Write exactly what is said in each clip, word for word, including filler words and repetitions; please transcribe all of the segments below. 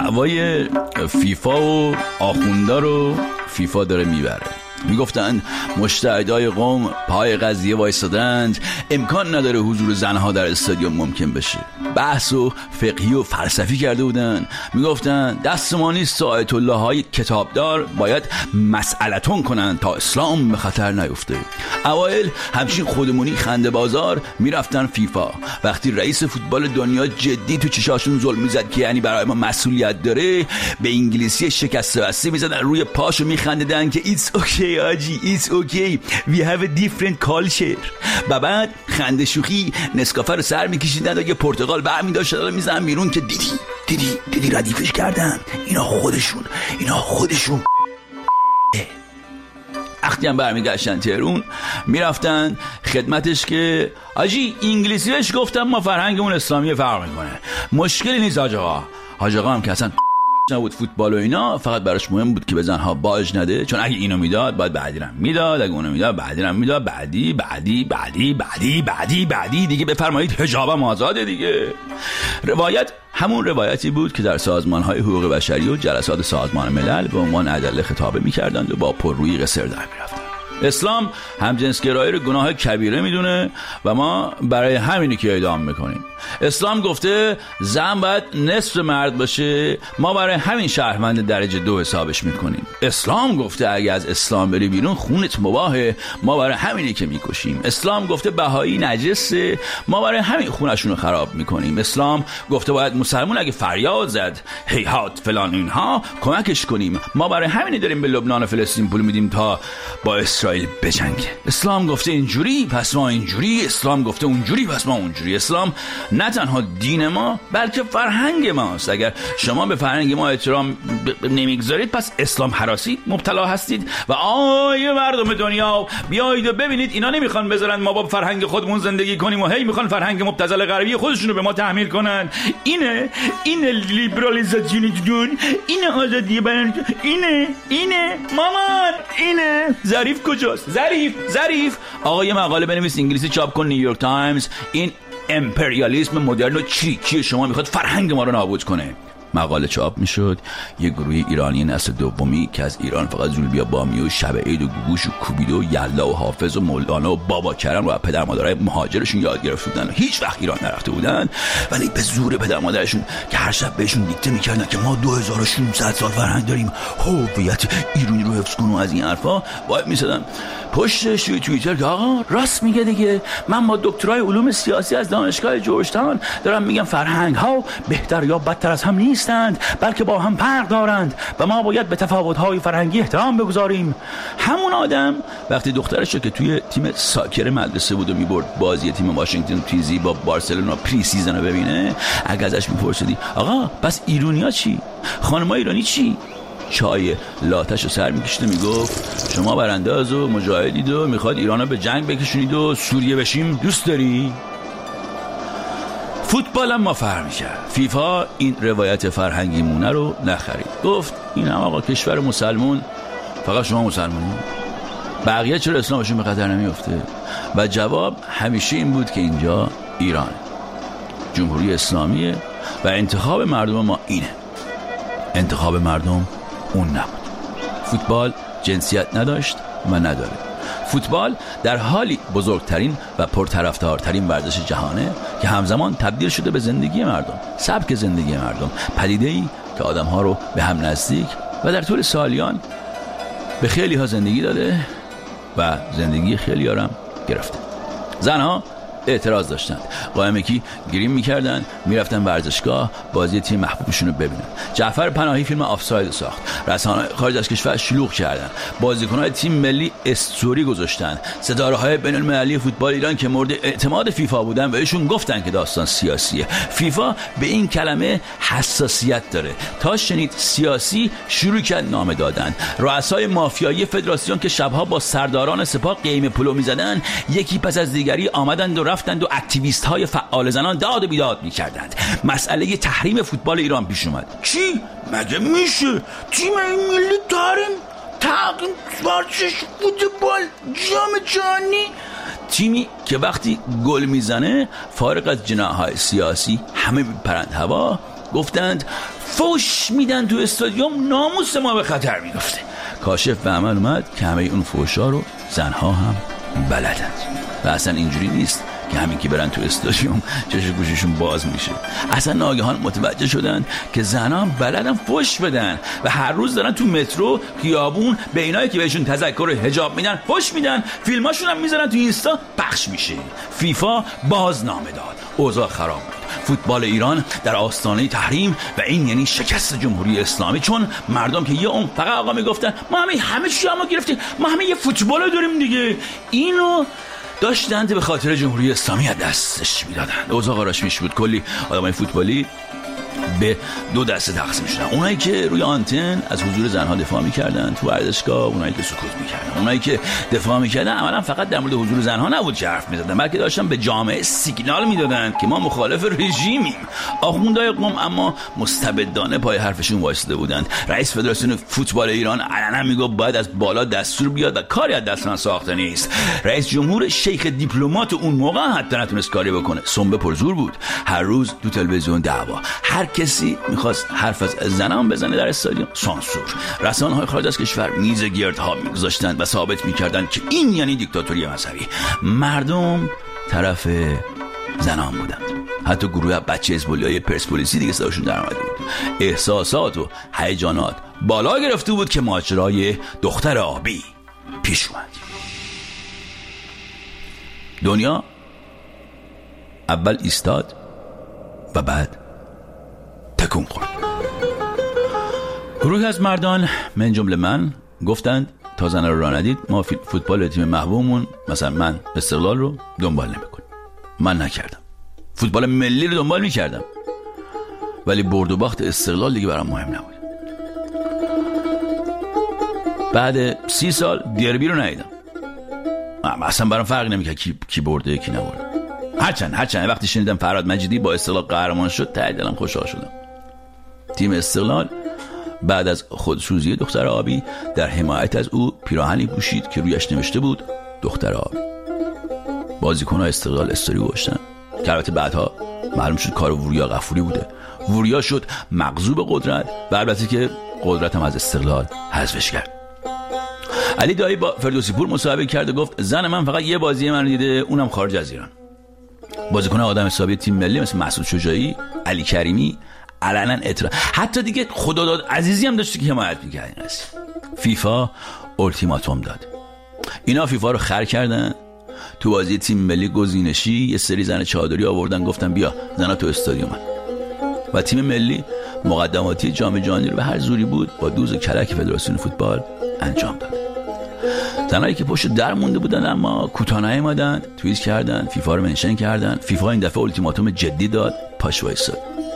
دعوای فیفا و آخوندا رو فیفا داره میبره. میگفتند مشتهدای قوم پای قضیه وایسادند، امکان نداره حضور زنها در استادیوم ممکن بشه. بحث و فقهی و فلسفی کرده بودن. میگفتند دست ما نیست، آیت الله های کتابدار باید مسئلتون کنن تا اسلام به خطر نیفته. اوایل همچین خودمونی خنده بازار میرفتن فیفا. وقتی رئیس فوتبال دنیا جدی تو چشاشون ظلم میزد که یعنی برای ما مسئولیت داره، به انگلیسی شکسته بسته میزدن روی پاشو میخندیدن که it's okay آجی it's okay we have a different culture. و بعد خنده شوخی نسکافه رو سر میکشیدن و یه پرتقال برمی داشتن و میزنن بیرون که دیدی دیدی دیدی ردیفش کردن، اینا خودشون اینا خودشون وقتی هم برمیگشتن تهرون میرفتن خدمتش که آجی انگلیسی بهش گفتم ما فرهنگمون اسلامی فرق میکنه، مشکلی نیست حاج آقا. حاج آقا هم که اصلا نبود فوتبال و اینا، فقط براش مهم بود که به زنها باج نده، چون اگه اینو میداد باید بعدی رم میداد، اگه اونو میداد بعدی رم میداد، بعدی بعدی بعدی بعدی بعدی بعدی دیگه بفرمایید حجابم آزاده دیگه. روایت همون روایتی بود که در سازمان‌های حقوق بشری و جلسات سازمان ملل به عنوان ادله خطابه می‌کردند و با پررویی قصر در می‌رفتند. اسلام همجنسگرایی رو گناه کبیره میدونه و ما برای همینی که اعدام میکنیم. اسلام گفته زن باید نصف مرد باشه، ما برای همین شهروند درجه دو حسابش میکنیم. اسلام گفته اگه از اسلام بری بیرون خونت مباهه، ما برای همینی که میکشیم. اسلام گفته بهایی نجسه، ما برای همین خونشون رو خراب میکنیم. اسلام گفته باید مسلمون اگه فریاد زد هیهات فلان اینها کمکش کنیم، ما برای همینی داریم به لبنان و فلسطین پول میدیم تا با اسرائیل بجنگه. اسلام گفته اینجوری پس ما اینجوری، اسلام گفته اونجوری پس ما اونجوری. اسلام نه تنها دین ما بلکه فرهنگ ماست. اگر شما به فرهنگ ما احترام ب... نمیگذارید پس اسلام هراسی مبتلا هستید. و آیه مردم دنیا بیایید و ببینید اینا نمیخوان بذارن ما با فرهنگ خودمون زندگی کنیم و هی میخوان فرهنگ مبتذل غربی خودشون رو به ما تحمیل کنن. اینه اینه لیبرالیزاسیون، اینه آزادی بیان، اینه اینه مامان، اینه ظریف کجاست؟ ظریف ظریف آقا یه مقاله بنویس انگلیسی چاپ کن نیویورک تایمز. این امپریالیسم مدرن و چریکی شما میخواد فرهنگ ما رو نابود کنه. مقاله چاپ میشد. یه گروه ایرانی نسل دومی که از ایران فقط زولبیا بامی و شب عید و گوگوش و کوبیده و یلا و حافظ و مولانا و بابا کرم و پدر مادرای مهاجرشون یاد گرفته بودن و هیچ وقت ایران نرفته بودن، ولی به زور پدر مادرشون که هر شب بهشون دیکته میکردن که ما دو هزار و ششصد سال فرهنگ داریم، هویت ایرانی رو حفظ کن و از این حرفا وای میسادن پشتش توی توییتر که آقا راست میگه دیگه، من با دکترای علوم سیاسی از دانشگاه جورج تاون دارم میگم فرهنگ ها بهتر یا بدتر از هم نیستند بلکه با هم فرق دارند و ما باید به تفاوت‌های فرهنگی احترام بگذاریم. همون آدم وقتی دخترش که توی تیم ساکر مدرسه بود و میبرد بازی تیم واشنگتن تیزی با بارسلونا پری سیزن رو ببینه، اگه ازش میپرسیدی آقا پس ایرانیا چی؟ خانمای ایرانی چی؟ چای لاتش رو سر میکشید و میگفت شما برانداز و مجاهدید و میخواد ایران رو به جنگ بکشونید و سوریه بشیم دوست داری؟ فوتبال هم ما فرق میکرد. فیفا این روایت فرهنگی مونه رو نخرید، گفت این هم آقا کشور مسلمون، فقط شما مسلمونی، بقیه چرا اسلامشون به خطر نمیفته؟ و جواب همیشه این بود که اینجا ایرانه، جمهوری اسلامیه و انتخاب مردم ما اینه. انتخاب مردم اون نبود. فوتبال جنسیت نداشت و نداره. فوتبال در حالی بزرگترین و پرطرفدارترین ورزش جهانه که همزمان تبدیل شده به زندگی مردم، سبک زندگی مردم، پدیده‌ای که آدم‌ها رو به هم نزدیک و در طول سالیان به خیلی ها زندگی داده و زندگی خیلی ها هم گرفته. زنها اعتراض داشتند، قائمه کی گریم میکردن، میرفتن ورزشگاه بازی تیم محبوبشون رو ببینن. جعفر پناهی فیلم آفساید ساخت، رسانه‌های خارج از کشور شلوغ کردن، بازیکن‌های تیم ملی استوری گذاشتن، ستاره‌های بین‌المللی فوتبال ایران که مورد اعتماد فیفا بودن بهشون گفتن که داستان سیاسیه. فیفا به این کلمه حساسیت داره. تا شنید سیاسی شروع کرد نام دادن. رؤسای مافیایی فدراسیون که شبها با سرداران سپاه قیم پلو می‌زدن، یکی پس از دیگری آمدند و رفتند و اکتیویست های فعال زنان داد و بیداد می کردند. مسئله تحریم فوتبال ایران پیش اومد. چی؟ مگه میشه تیم ملی تحریم تحریم ورزش فوتبال جام جهانی؟ تیمی که وقتی گل میزنه فارغ از جناح‌های سیاسی همه میپرند هوا، گفتند فوش میدن تو استادیوم، ناموس ما به خطر میفته. کاشف به عمل اومد که همه اون فوشا رو زنها هم بلدند و اصلا اینجوری نیست که همین که برن تو استادیوم چشم گوششون باز میشه. اصلا ناگهان متوجه شدن که زنها هم بلدن فوش بدن و هر روز دارن تو مترو، خیابون به اینایی که بهشون تذکر حجاب میدن فوش میدن، فیلماشون هم میذارن تو اینستا پخش میشه. فیفا بازنامه داد، اوضاع خراب بود. فوتبال ایران در آستانه تحریم و این یعنی شکست جمهوری اسلامی، چون مردم که یه اون فقط آقا میگفتن ما همه همه چی ما گرفتیم، ما همه یه فوتبال داریم دیگه، اینو داشتند به خاطر جمهوری اسلامی از دستش میدادن. اوضاع قاراش میش بود. کلی آدمای فوتبالی به دو دسته تقسیم شدن. اونایی که روی آنتن از حضور زنها دفاع میکردن تو ورزشگاه، اونایی که سکوت میکردن. اونایی که دفاع میکردن عملا فقط در مورد حضور زنها نبود که حرف میزدن، بلکه داشتن به جامعه سیگنال میدادن که ما مخالف رژیمیم. آخوندهای قم اما مستبدانه پای حرفشون وایساده بودند. رئیس فدراسیون فوتبال ایران علنا میگفت باید از بالا دستور بیاد و کاری از دست من ساخته نیست. رئیس جمهور شیخ دیپلمات اون موقع حتی نتونست کاری بکنه. سنبه پرزور بود. هر روز تو تلویزیون دعوا، هر کسی میخواست حرف از زنان بزنه در استادیوم سانسور. رسانه‌های خارج از کشور میز گردها میگذاشتند و ثابت میکردند که این یعنی دیکتاتوری مذهبی. مردم طرف زنان بودند. حتی گروه بچه حزب‌اللهی پرسپولیسی دیگه صداشون در اومده بود. احساسات و هیجانات بالا گرفته بود که ماجرای دختر آبی پیش اومد. دنیا اول ایستاد و بعد تکون خورد. گروه از مردان من جمله من گفتند تا زن رو راه ندید ما فوتبال تیم محبوبمون مثلا من استقلال رو دنبال نمی‌کنیم. من نکردم. فوتبال ملی رو دنبال می‌کردم، ولی برد و باخت استقلال دیگه برام مهم نبود. بعد سی سال دربی رو ندیدم. اصلا برام فرق نمی‌کرد کی کی برده کی نبرده. هرچند هرچند وقتی شنیدم فرهاد مجیدی با استقلال قهرمان شد ته دلم خوشحال شدم. تیم استقلال بعد از خودسوزی دختر آبی در حمایت از او پیراهنی پوشید که رویش نوشته بود دختر آبی. بازیکن‌های استقلال استوری گذاشتن که البته بعدها معلوم شد کار وریا غفوری بوده. وریا شد مغضوب قدرت و البته که قدرت هم از استقلال حذفش کرد. علی دایی با فردوسی پور مصاحبه کرد و گفت زن من فقط یه بازی من دیده، اونم خارج از ایران. بازیکن آدم حسابی تیم ملی مثل مسعود شجاعی، علی کریمی علنا اعتراض، حتی دیگه خداداد عزیزی هم داشته که حمایت می‌کرد این قضیه. فیفا اولتیماتوم داد. اینا فیفا رو خر کردن. تو بازی تیم ملی گزینشی یه سری زن چادری آوردن گفتن بیا زنا تو استادیوم. و تیم ملی مقدماتی جام جهانی رو به هر زوری بود با دوز کلک فدراسیون فوتبال انجام داد. زنایی که پشت در مونده بودن اما کوتاه نیامدن، توییت کردن، فیفا رو منشن کردن. فیفا این دفعه اولتیماتوم جدی داد، پاش وایساد.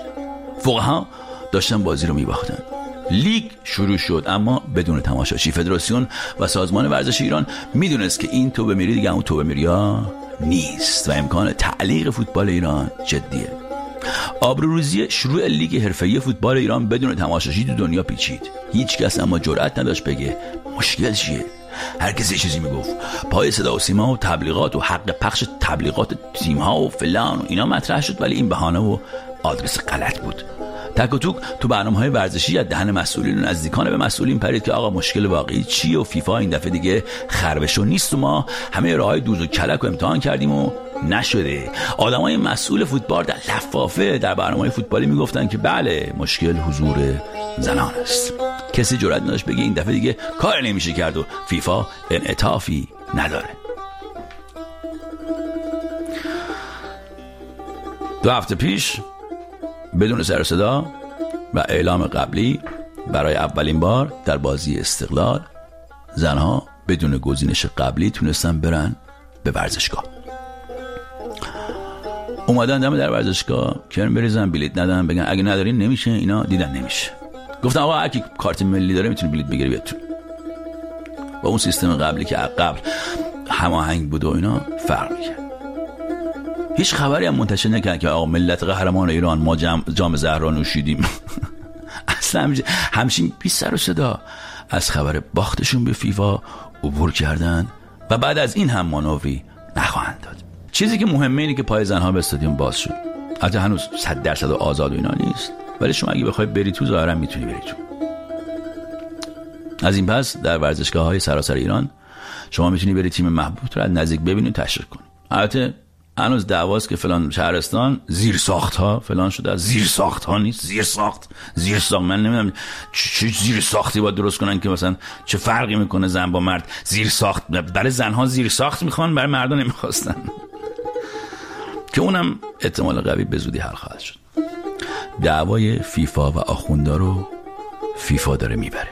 فقها داشتن بازی رو میباختن. لیگ شروع شد اما بدون تماشاچی. فدراسیون و سازمان ورزش ایران میدونست که این تو بمیری دیگه اون تو بمیریا نیست و امکان تعلیق فوتبال ایران جدیه. آبروریزی شروع لیگ حرفه‌ای فوتبال ایران بدون تماشاچی تو دنیا پیچید. هیچ کس اما جرئت نداشت بگه مشکل چیه. هر کسی چیزی میگفت. پای صدا و سیما و تبلیغات و حق پخش تبلیغات تیم‌ها و فلان و اینا مطرح شد، ولی این بهانه و آدرس غلط بود. تک و توک تو برنامه‌های ورزشی از دهن مسئولین و نزدیکان به مسئولین پرید که آقا مشکل واقعی چیه و فیفا این دفعه دیگه خربشو نیست و ما همه راههای دوز و کلک رو امتحان کردیم و نشده. آدمای مسئول فوتبال در لفافه در برنامه‌های فوتبالی میگفتن که بله مشکل حضور زنان است. کسی جرئت نداشت بگه این دفعه دیگه کار نمیشه کرد و فیفا انعطافی نداره. دو هفته پیش بدون سر و صدا و اعلام قبلی برای اولین بار در بازی استقلال زنها بدون گزینش قبلی تونستن برن به ورزشگاه. اومدن دم در ورزشگاه کرم بریزن بلیت ندن، بگن اگه ندارین نمیشه. اینا دیدن نمیشه، گفتن آقا هر کی کارت ملی داره میتونه بلیت بگیره بیاد تو. با اون سیستم قبلی که قبل هماهنگ بود و اینا فرق می‌کرد. هیچ خبری هم منتشر نکردن که آقا ملت قهرمان ایران ما جام, جام زهرا نوشیدیم. اصلا همچین بی سر و صدا از خبر باختشون به فیفا عبور کردن و بعد از این هم مانوری نخواهند داد. چیزی که مهمه اینه که پای زنها به استادیوم باز شد. البته هنوز صد درصد آزاد و اینا نیست، ولی شما اگه بخوای بری تو ظاهرا میتونی بری تو. از این پس در ورزشگاه‌های سراسر ایران شما میتونی بری تیم محبوب رو از نزدیک ببینی و تشویق کنی. البته هنوز دعواست که فلان شهرستان زیر ساخت ها فلان شده، زیر ساخت ها نیست، زیر ساخت زیر ساخت من نمیدونم چه زیر ساختی باید درست کنن که مثلا چه فرقی میکنه زن با مرد. زیر ساخت برای زنها زیر ساخت میخوان، برای مردان نمیخواستن که اونم احتمال قوی به زودی حل خواهد شد. دعوای فیفا و آخوندا رو فیفا داره میبره.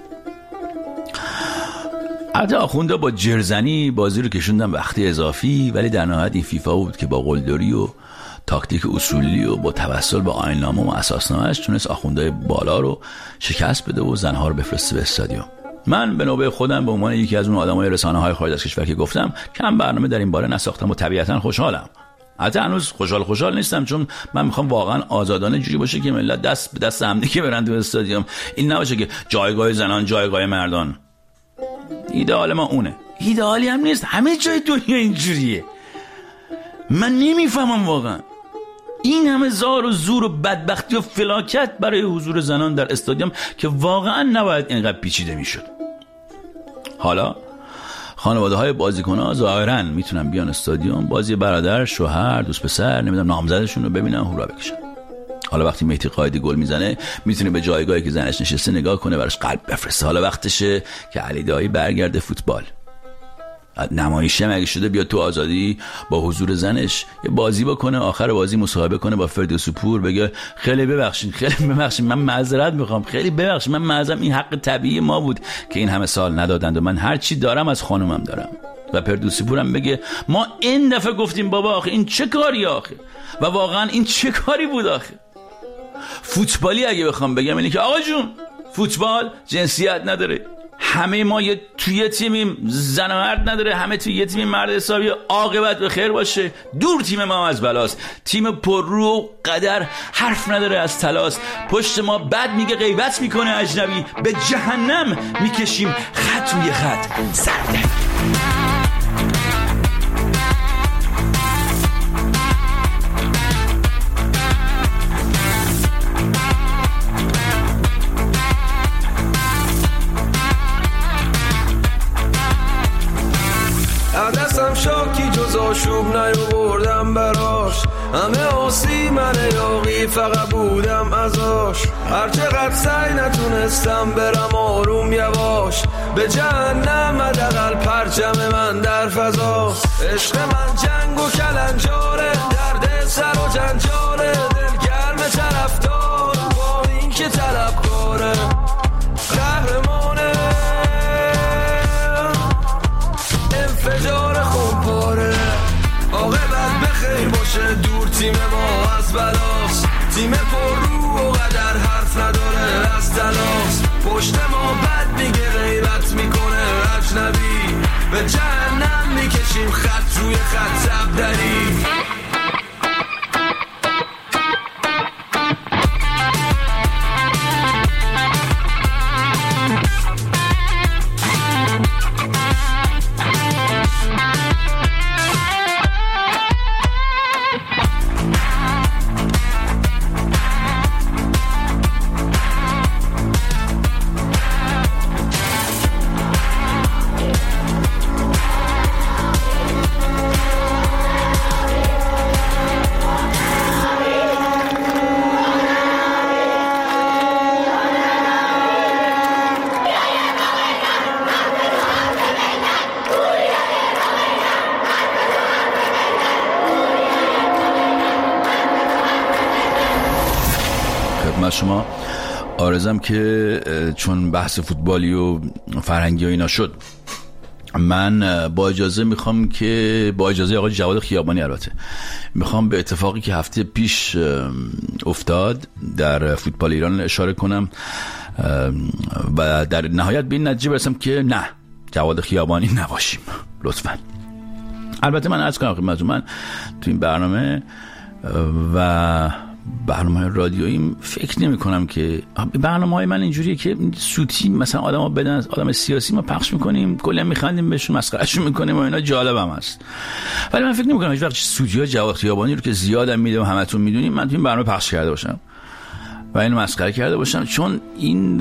حتی آخوندا با جرزنی بازی رو کشوندن وقتی اضافی، ولی در نهایت این فیفا بود که با قلدری و تاکتیک اصولی و با توسل به آیین‌نامه و اساسنامه‌اش تونست آخوندای بالا رو شکست بده و زنها رو بفرسته به استادیوم. من به نوبه خودم به عنوان یکی از اون آدمای رسانه‌های خارج از کشور که گفتم کم برنامه در این باره نساختم و طبیعتاً خوشحالم. البته هنوز خوشحال خوشحال نیستم، چون من میخوام واقعا آزادانه جوری باشه که ملت دست به دست هم دیگه برن تو استادیوم. این نباشه که جایگاه زنان جایگاه مردان. ایدئال ما اونه. ایدئالی هم نیست، همه جای دنیا اینجوریه. من نمیفهمم واقعا این همه زار و زور و بدبختی و فلاکت برای حضور زنان در استادیوم که واقعا نباید اینقدر پیچیده میشد. حالا خانواده های بازیکن ها ظاهرا میتونن بیان استادیوم، بازی برادر، شوهر، دوست پسر، نمیدونم نامزدشون رو ببینن، هورا بکشن. حالا وقتی مهدی قائدی گل میزنه میتونه به جایگاهی که زنش نشسته نگاه کنه، براش قلب بفرسته. حالا وقتشه که علی دایی برگرده فوتبال. نمایشه مگه شده بیاد تو آزادی با حضور زنش یه بازی بکنه، آخر بازی مصاحبه کنه با فردوسی پور، بگه خیلی ببخشید خیلی ببخشید من معذرت میخوام، خیلی ببخشید من معذرم، این حق طبیعی ما بود که این همه سال ندادند و من هر چی دارم از خانومم دارم. و فردوسی پورم بگه ما این دفعه گفتیم بابا آخه این چه کاری آخه، و واقعا این چه کاری بود آخه. فوتبالی اگه بخوام بگم اینه که آقا جون فوتبال جنسیت نداره، همه ما یه توی تیمیم، زن و مرد نداره، همه توی یه تیم مرد حسابی، عاقبت به خیر باشه. دور تیم ما از بلاست، تیم پر رو و قدر حرف نداره از تلاس، پشت ما بد میگه غیبت میکنه اجنبی، به جهنم میکشیم خط روی خط سرده. دستم شاکی جز آشوب نیاوردم براش، همه آسی من یاقی فقط بودم ازاش. هر چقدر سعی نتونستم برم آروم یواش، به جهنم حداقل پرچم من در فضاست. عشق من جنگ و کلنجاره، درد سر و جنجاله، دلگرم طرفدار با این که طلبکاره، قهرمانه انفجار خونپاره. عاقبت بخیر باشه دور تیم ما از بلاست، تیم پر رو و قدر حرف نداره از تلاس، پشت ما بد میگه غیبت میکنه اجنبی، به جهنم میکشیم خط روی خط تبدری. شما آرزم که چون بحث فوتبالی و فرهنگی و اینا شد، من با اجازه میخوام که با اجازه آقای جواد خیابانی البته میخوام به اتفاقی که هفته پیش افتاد در فوتبال ایران اشاره کنم و در نهایت به این نتیجه برسم که نه، جواد خیابانی نباشیم لطفاً. البته من عرض کنم خدمتتون، من تو این برنامه و برنامه رادیویی فکر نمی کنم که برنامه‌های من اینجوریه که سوتی مثلا آدم‌ها بدن، آدم سیاسی ما پخش میکنیم، کلا میخندیم بهشون، مسخرهشون میکنیم و اینا، جالبم هست. ولی من فکر نمی کنم هیچ وقت سوتی‌ها جواد خیابانی رو که زیادم میدم همتون میدونیم من تو این برنامه پخش کرده باشم. و اینو مسخره کرده باشم، چون این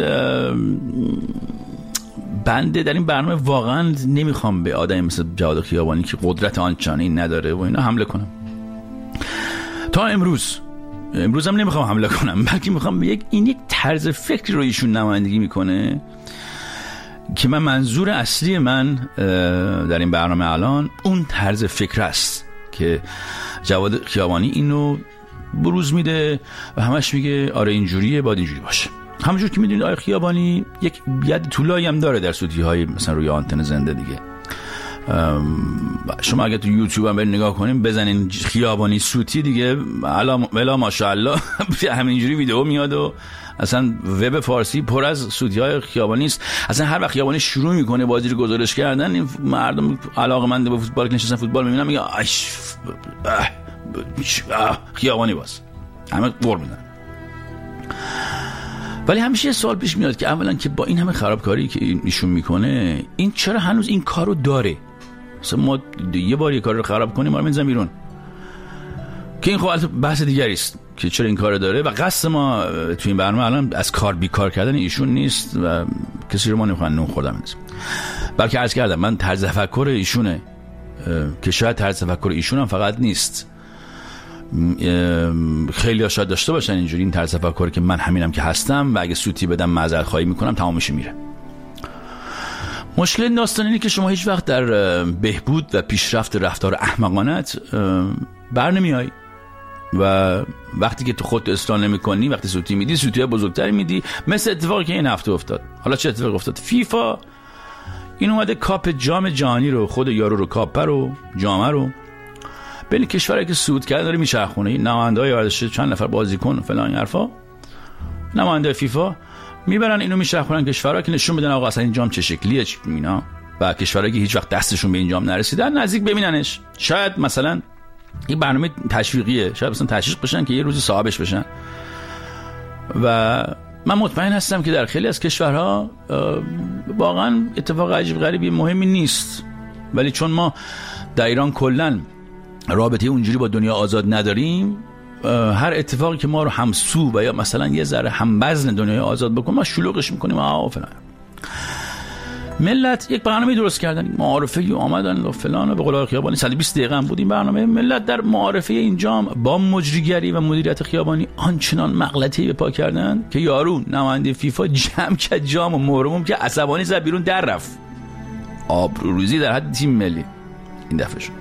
بنده در این برنامه واقعا نمیخوام به آدمی مثل جواد خیابانی که قدرت آنچنانی نداره و اینا حمله کنم. تا امروز امروز هم نمیخوام حمله کنم، بلکه میخوام به یک این یک طرز فکری رو ایشون نمایندگی میکنه که من منظور اصلی من در این برنامه الان اون طرز فکر است که جواد خیابانی اینو بروز میده و همش میگه آره اینجوریه باید اینجوری باشه. همونجور که میدونید آقای خیابانی یک ید طولایی هم داره در صوتی‌های مثلا روی آنتن زنده دیگه. شما اگه تو یوتیوب هم برید نگاه کنیم بزنین خیابانی صوتی دیگه الا ماشاءالله همینجوری ویدیو میاد و اصلا وب فارسی پر از صوتی‌های خیابانی است. اصلا هر وقت خیابانی شروع میکنه بازی رو گزارش کردن این مردم علاقه‌مند به فوتبال که نشستن فوتبال میبینن میگن اش خیابانی باز همه قور میدن. ولی همیشه سوال پیش میاد که اولا که با این همه خرابکاری که ایشون میکنه این چرا هنوز این کارو داره؟ مثلا ما یه بار یه کار رو خراب کنیم ما رو میذارن بیرون، که این خب بحث دیگری است که چرا این کارو داره. و قصد ما تو این برنامه الان از کار بیکار کردن ایشون نیست و کسی رو ما نمیخوان نون خوردن نیست، بلکه عرض کردم من طرز تفکر ایشونه که شاید طرز تفکر ایشون هم فقط نیست، خیلی ها شاید داشته باشن اینجوری این طرز تفکر که من همینم که هستم و اگه سوتی بدم معذرت خواهی میکنم تمامش میره. مشکل داستان اینه که شما هیچ وقت در بهبود و پیشرفت رفتار احمقانت بر نمیای و وقتی که تو خودت اصلاح نمی‌کنی، وقتی سوتی میدی سوتی بزرگتری میدی، مثل اتفاقی که این هفته افتاد. حالا چه اتفاقی افتاد؟ فیفا این اومده کاپ جام جهانی رو خود یارو رو کاپ رو جام رو بین کشورایی که صعود کرده داره میچرخونه. این نماینده‌های ورزشی چند نفر بازیکن فلان این حرفا نماینده فیفا میبرن اینو میچرخونن کشورها که نشون بدن آقا اصلا این جام چه شکلیه اینا، و کشورایی که هیچ وقت دستشون به این جام نرسیدن نزدیک ببیننش. شاید مثلا این برنامه تشویقیه، شاید مثلا تشویق بشن که یه روزی صاحبش بشن. و من مطمئن هستم که در خیلی از کشورها واقعا اتفاق عجیب غریبی مهمی نیست، ولی چون ما در ایران کلن رابطه اونجوری با دنیا آزاد نداریم، هر اتفاقی که ما رو همسو و یا مثلا یه ذره هموزن دنیای آزاد بکنه ما شلوغش میکنیم آ فلان. ملت یک برنامه درست کردن، معارفه آمدن و فلان و به قول خیابانی صد و بیست دقیقه هم بود این برنامه. ملت در معارفه این جام با مجریگری و مدیریت خیابانی آنچنان مغلطه‌ای به پا کردن که یارو نماینده فیفا جمع کرد جام و مهرموم که عصبانی زد بیرون در رفت. آبروریزی در حد تیم ملی این دفعه شد.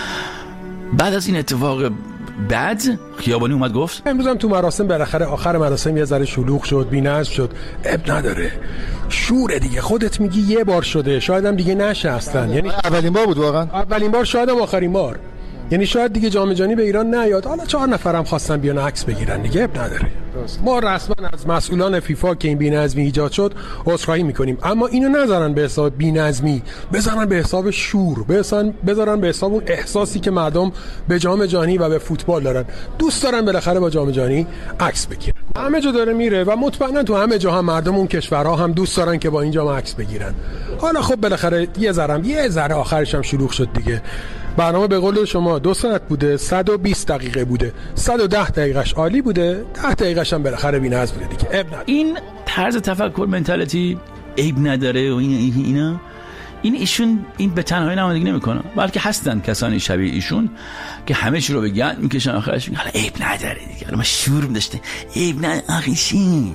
بعد از این اتفاق بعد خیابانی اومد گفت امروز هم تو مراسم بالاخره آخر مراسم یه ذره شلوغ شد، بی‌نظم شد، اب نداره، شوره دیگه. خودت میگی یه بار شده، شاید هم دیگه نشه اصلا. یعنی اولین بار بود واقعا، اولین بار، شاید هم آخرین بار. یعنی شاید دیگه جام جهانی به ایران نیاد. حالا چهار نفرم خواستن بیان عکس بگیرن دیگه، اب نداره. ما رسما از مسئولان فیفا که این بی‌نظمی ایجاد شد عذرخواهی میکنیم، اما اینو نذارن به حساب بی‌نظمی، بذارن به حساب شور، بذارن بذارن به حساب اون احساسی که مردم به جام جهانی و به فوتبال دارن. دوست دارن بالاخره با جام جهانی عکس بگیرن. همه جا داره میره و مطمئنا تو همه جا هم مردم اون کشورها هم دوست دارن که با این جام عکس بگیرن. حالا خب بالاخره یه ذره یه ذره آخرش هم شلوغ شد دیگه. برنامه به قول شما دو ساعت بوده، صد و بیست دقیقه بوده، صد و ده دقیقش عالی بوده، ده دقیقش هم بالاخره بی‌نظم بوده دیگه. اب نداره. این طرز تفکر منتالیتی عیب نداره و این اینا این ایشون این به تنهایی نمایندگی نمیکنه، بلکه هستن کسانی شبیه ایشون که همه چی رو به گند میکشن آخرش میگن حالا عیب نداره دیگه، حالا ما شور داشته عیب نه آخه چی.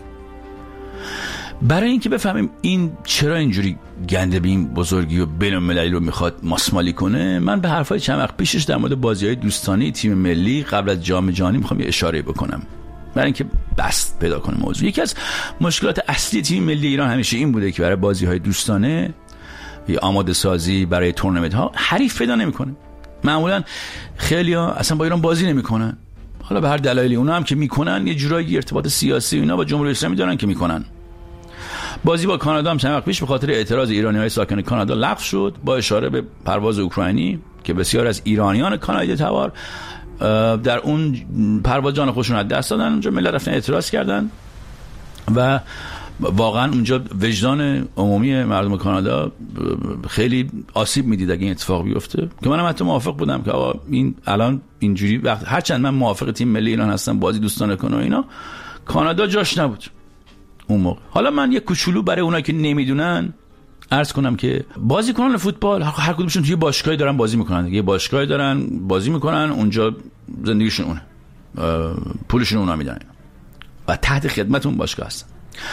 برای اینکه بفهمیم این چرا اینجوری گنده به این بزرگی و بین المللی رو میخواد ماسمالی کنه، من به حرفای چند وقت پیشش در مورد بازی‌های دوستانه تیم ملی قبل از جام جهانی میخوام یه اشاره بکنم برای اینکه بست پیدا کنه موضوع. یکی از مشکلات اصلی تیم ملی ایران همیشه این بوده که برای بازی‌های دوستانه یا آماده سازی برای تورنمنت ها حریف پیدا نمیکنه. معمولا خیلی‌ها اصلا با ایران بازی نمیکنن، حالا به هر دلایلی. اونا هم که میکنن یه جورایی ارتباط سیاسی اینا با جمهوری اسلامی دارن که میکنن. بازی با کانادا هم چند وقت پیش به خاطر اعتراض ایرانی‌های ساکن کانادا لغو شد با اشاره به پرواز اوکراینی که بسیار از ایرانیان کانادایی تبار در اون پرواز جان خودشون از دست دادن. اونجا ملت رفتن اعتراض کردن و واقعا اونجا وجدان عمومی مردم کانادا خیلی آسیب میدید اگه این اتفاق بیفته، که منم حتی موافق بودم که آقا این الان اینجوری وقت هرچند من موافق تیم ملی ایران هستم بازی دوستانه کنه و اینا، کانادا جاش نبود اون موقع. حالا من یه کوچولو برای اونایی که نمیدونن عرض کنم که بازیکنان فوتبال هر کدومشون توی باشگاهی دارن بازی میکنن، یه باشگاهی دارن بازی میکنن، اونجا زندگیشون اونه، پولشون اونا میدن و تحت خدمت اون باشگاه هستن.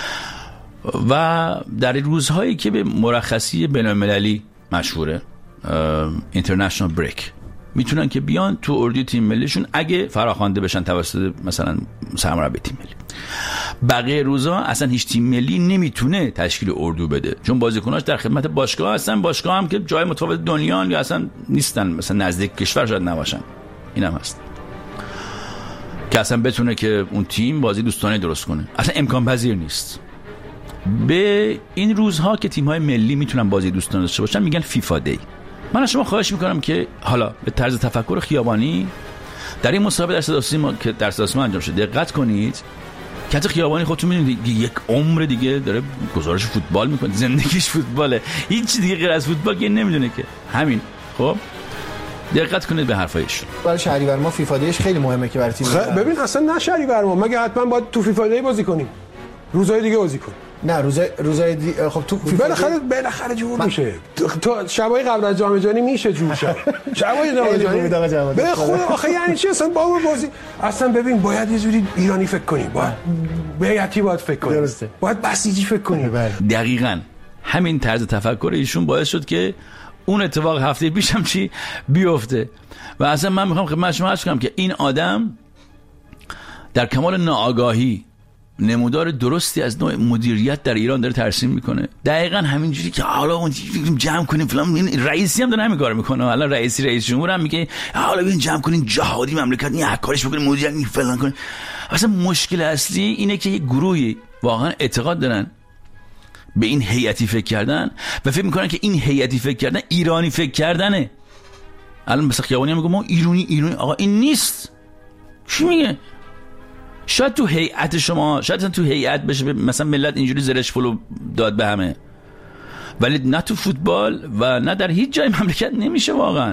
و در روزهایی که به مرخصی بین‌المللی مشهوره اینترنشنال بریک میتونن که بیان تو اردوی تیم ملیشون اگه فراخوانده بشن توسط مثلا سرمربی تیم ملی. بقیه روزا اصلا هیچ تیم ملی نمیتونه تشکیل اردو بده چون بازیکناش در خدمت باشگاه هستن، باشگاه هم که جای متفاوت دنیا یا اصلا نیستن، مثلا نزدیک کشور شاید نباشن. اینم هست که اصلا بتونه که اون تیم بازی دوستانه درست کنه، اصلا امکان پذیر نیست. به این روزها که تیم‌های ملی میتونن بازی دوستانه داشته باشن میگن فیفا دی. من از شما خواهش میکنم که حالا به طرز تفکر خیابانی در این مسابقه در صدا سیما که در صدا سیما انجام شده دقت کنید که حتی خیابانی خودتون میدونید یک عمر دیگه داره گزارش فوتبال میکنه، زندگیش فوتباله، هیچ دیگه غیر از فوتبال که نمیدونه که همین. خب دقت کنید به حرفایشون. برای شهریور ما فیفا دیش خیلی مهمه که برای تیم ببین اصلا نه شهریور ما مگه حتما باید تو فیفا دی بازی کنیم، روزهای دیگه بازی کنیم. نه روزای روزای دی... خب تو بالاخره بالاخره جور میشه. تو شبای قبل از جام جهانی میشه جور شد. شبای جام جهانی به خدا آخه یعنی چی اصلا با بازی اصلا ببین باید یه جوری ایرانی فکر کنیم، باید بیاتی باید فکر کنیم، باید بسیجی فکر کنیم. دقیقاً همین طرز تفکر ایشون باعث شد که اون اتفاق هفته پیشم چی بیفته. و اصلا من میخوام خدمت شما عرض کنم که این آدم در کمال ناآگاهی نمودار درستی از نوع مدیریت در ایران داره ترسیم میکنه. دقیقاً همینجوری که حالا اون جمع کنیم فلان، این رئیسی هم داره همین کارو میکنه. حالا رئیسی رئیس جمهور هم میگه حالا ببین جمع کنین جهادی مملکت این کارش بکنین مدیریت این فلان کنین. اصلا مشکل اصلی اینه که یه گروهی واقعا اعتقاد دارن به این هیئتی فکر کردن و فکر میکنن که این هیئتی فکر کردن ایرانی فکر کردنه. الان مثلا خیابانی هم میگه ما ایرانی ایرانی آقا این نیست. چی میگه؟ شاید تو هیئت شما شاید تو هیئت بشه مثلا ملت اینجوری زرش پلو داد به همه، ولی نه تو فوتبال و نه در هیچ جای مملکت نمیشه واقعا.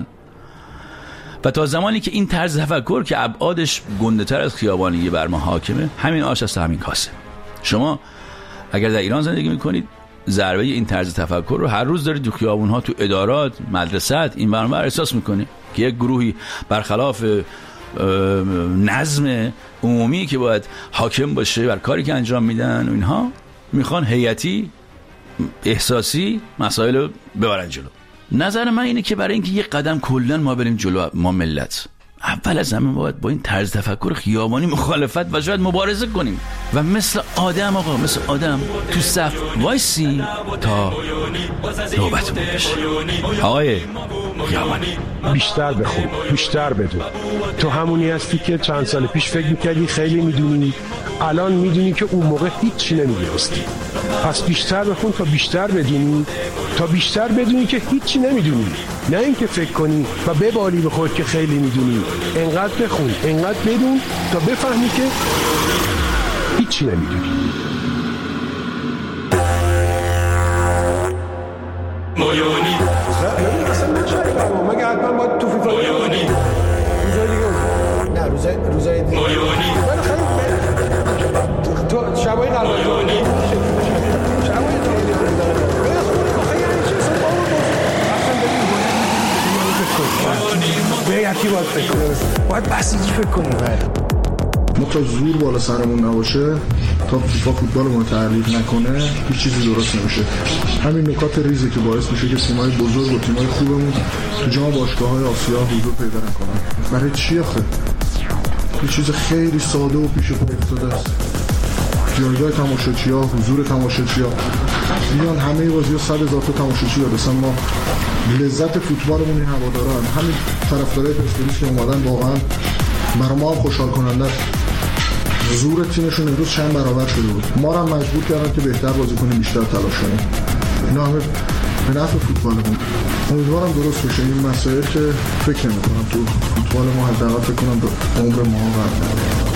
و تا زمانی که این طرز تفکر که ابعادش گنده‌تر از خیابانی بر ما حاکمه، همین آش است همین کاسه. شما اگر در ایران زندگی میکنید ضربه این طرز تفکر رو هر روز دارید تو خیابون‌ها، تو ادارات، مدرسات این برنامه احساس میکنید که یک گروهی برخلاف نظم عمومی که باید حاکم باشه بر کاری که انجام میدن و اینها میخوان هیئتی احساسی مسائل رو ببرن جلو. نظر من اینه که برای اینکه یک قدم کلا ما بریم جلو، ما ملت اول از همه باید با این طرز تفکر خیابانی مخالفت و شاید مبارزه کنیم و مثل آدم آقا مثل آدم تو صف وایسی تا نوبتمون بشه. آقای خیابانی بیشتر بخون، بیشتر بدون. تو همونی هستی که چند سال پیش فکر میکردی خیلی میدونی، الان میدونی که اون موقع هیچی نمیدونستی. پس بیشتر بخون تا بیشتر بدونی، تا بیشتر بدونی که هیچی نمیدونی، نه اینکه فکر کنی و ببالی به خودت که خیلی میدونی. انقدر بخون، انقدر بدون تا بفهمی که هیچی نمیدونی. مایونی مگه حتما باید تو فیفا مایونی نه روزای روزای دی... مایونی تو شبای قبل از جام جهانی شبای بیاتی باید فکر کنیم، باید بسیجی فکر کنیم. ما تا زور بالا سرمون نباشه، تا فیفا فوتبال رو تعریف نکنه هیچ چیزی درست نمیشه. همین نکات ریزی که باعث میشه که تیم‌های بزرگ و تیم‌های خوبمون تو جام باشگاه‌های آسیا حضور پیدا نکنن. برای چی آخه؟ یه چیز خیلی ساده و پیش پا افتاده است. جایگاه تماشاچی‌ها، حضور تماشاچی‌ها. میان همه بازی‌ها صد هزار تا تماشاچی دارن. ما لذت فوتبالمون این هواداران، همین طرفدارای پرسپولیس که اومدن واقعا برای ما هم خوشحال کننده است. زور تیمشون امروز چند برابر شده بود. ما رو هم مجبور کردن که بهتر بازی کنیم، بیشتر تلاش کنیم. اینا همه به نفع فوتبالمون. امیدوارم درست بشه این مسائل که فکر نمی‌کنم تو فوتبال ما حداقل فکر کنم به عمر ما قرار